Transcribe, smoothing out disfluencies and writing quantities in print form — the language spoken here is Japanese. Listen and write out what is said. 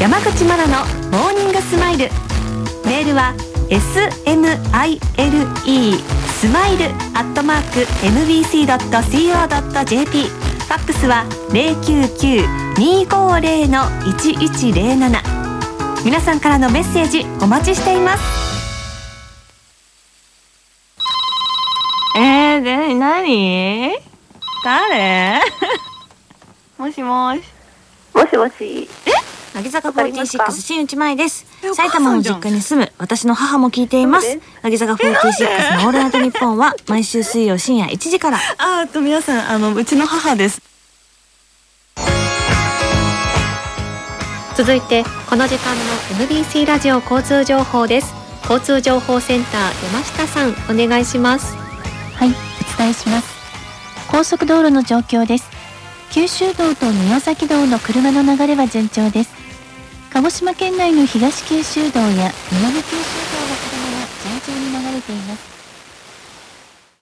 山口まなのモーニングスマイル。メールは smile@mbc.co.jp。 ファックスは 099-250-1107。 皆さんからのメッセージお待ちしています。何誰もしもし。 もしもし。 乃木坂46新内舞です。埼玉の実家に住む私の母も聞いています。乃木坂46のオールナイトニッポンは毎週水曜深夜1時から。 皆さんうちの母です。 続いてこの時間の MBC ラジオ交通情報です。交通情報センター山下さん、お願いします。 はい、お伝えします。高速道路の状況です。九州道と宮崎道の車の流れは順調です。鹿児島県内の東九州道や南九州道の車は順調に流れています。